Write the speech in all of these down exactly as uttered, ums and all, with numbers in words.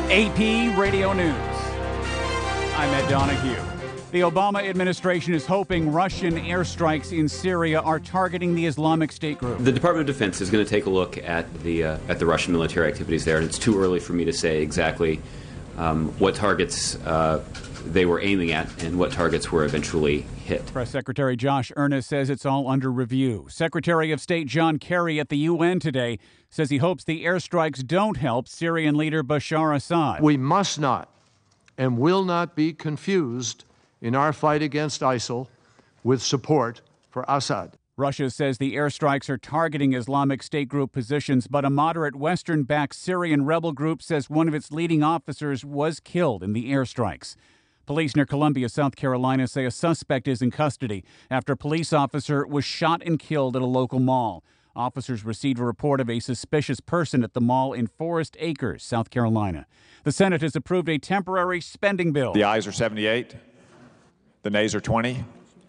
A P Radio News. I'm Ed Donahue. The Obama administration is hoping Russian airstrikes in Syria are targeting the Islamic State group. The Department of Defense is going to take a look at the uh, at the Russian military activities there, and it's too early for me to say exactly um, what targets uh, they were aiming at and what targets were eventually hit. Press Secretary Josh Earnest says it's all under review. Secretary of State John Kerry at the U N today says he hopes the airstrikes don't help Syrian leader Bashar Assad. We must not and will not be confused in our fight against ISIL with support for Assad. Russia says the airstrikes are targeting Islamic State group positions, but a moderate Western-backed Syrian rebel group says one of its leading officers was killed in the airstrikes. Police near Columbia, South Carolina, say a suspect is in custody after a police officer was shot and killed at a local mall. Officers received a report of a suspicious person at the mall in Forest Acres, South Carolina. The Senate has approved a temporary spending bill. The ayes are seventy-eight. The nays are twenty.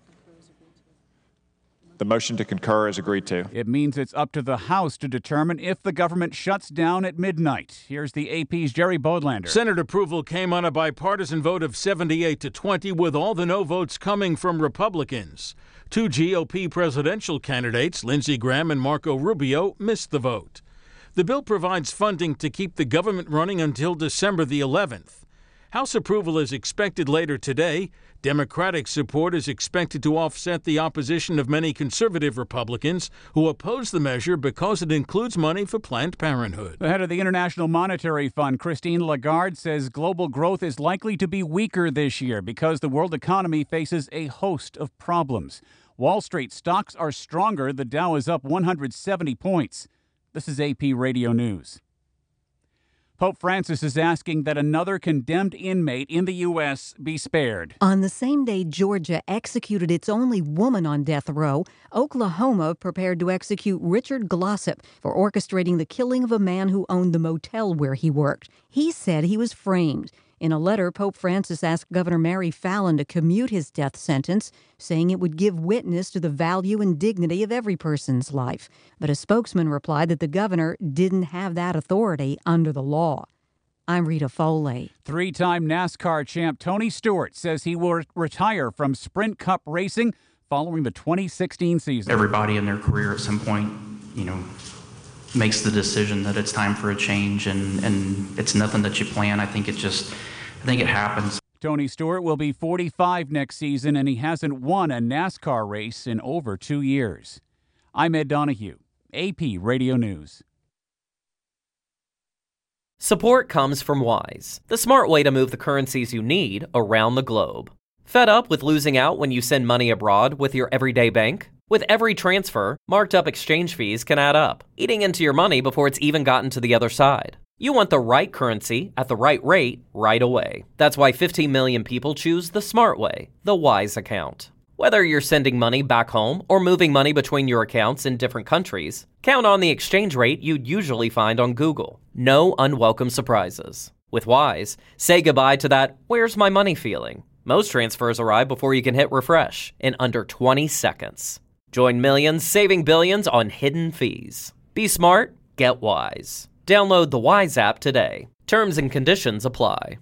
The motion to concur is agreed to. It means it's up to the House to determine if the government shuts down at midnight. Here's the A P's Jerry Bodlander. Senate approval came on a bipartisan vote of seventy-eight to twenty, with all the no votes coming from Republicans. Two G O P presidential candidates, Lindsey Graham and Marco Rubio, missed the vote. The bill provides funding to keep the government running until December the eleventh. House approval is expected later today. Democratic support is expected to offset the opposition of many conservative Republicans who oppose the measure because it includes money for Planned Parenthood. The head of the International Monetary Fund, Christine Lagarde, says global growth is likely to be weaker this year because the world economy faces a host of problems. Wall Street stocks are stronger. The Dow is up one hundred seventy points. This is A P Radio News. Pope Francis is asking that another condemned inmate in the U S be spared. On the same day Georgia executed its only woman on death row, Oklahoma prepared to execute Richard Glossip for orchestrating the killing of a man who owned the motel where he worked. He said he was framed. In a letter, Pope Francis asked Governor Mary Fallin to commute his death sentence, saying it would give witness to the value and dignity of every person's life. But a spokesman replied that the governor didn't have that authority under the law. I'm Rita Foley. Three-time NASCAR champ Tony Stewart says he will retire from Sprint Cup racing following the twenty sixteen season. Everybody in their career at some point, you know, makes the decision that it's time for a change, and, and it's nothing that you plan. I think it just, I think it happens. Tony Stewart will be forty-five next season, and he hasn't won a NASCAR race in over two years. I'm Ed Donahue, A P Radio News. Support comes from Wise, the smart way to move the currencies you need around the globe. Fed up with losing out when you send money abroad with your everyday bank? With every transfer, marked up exchange fees can add up, eating into your money before it's even gotten to the other side. You want the right currency at the right rate right away. That's why fifteen million people choose the smart way, the Wise account. Whether you're sending money back home or moving money between your accounts in different countries, count on the exchange rate you'd usually find on Google. No unwelcome surprises. With Wise, say goodbye to that "where's my money" feeling. Most transfers arrive before you can hit refresh in under twenty seconds. Join millions saving billions on hidden fees. Be smart, get Wise. Download the Wise app today. Terms and conditions apply.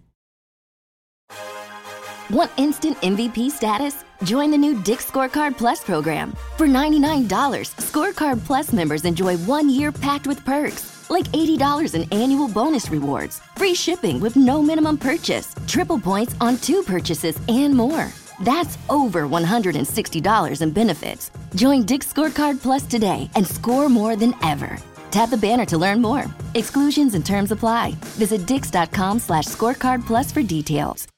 Want instant M V P status? Join the new Dick's Scorecard Plus program. For ninety-nine dollars, Scorecard Plus members enjoy one year packed with perks, like eighty dollars in annual bonus rewards, free shipping with no minimum purchase, triple points on two purchases, and more. That's over one hundred sixty dollars in benefits. Join Dick's Scorecard Plus today and score more than ever. Tap the banner to learn more. Exclusions and terms apply. Visit dix.com slash scorecard plus for details.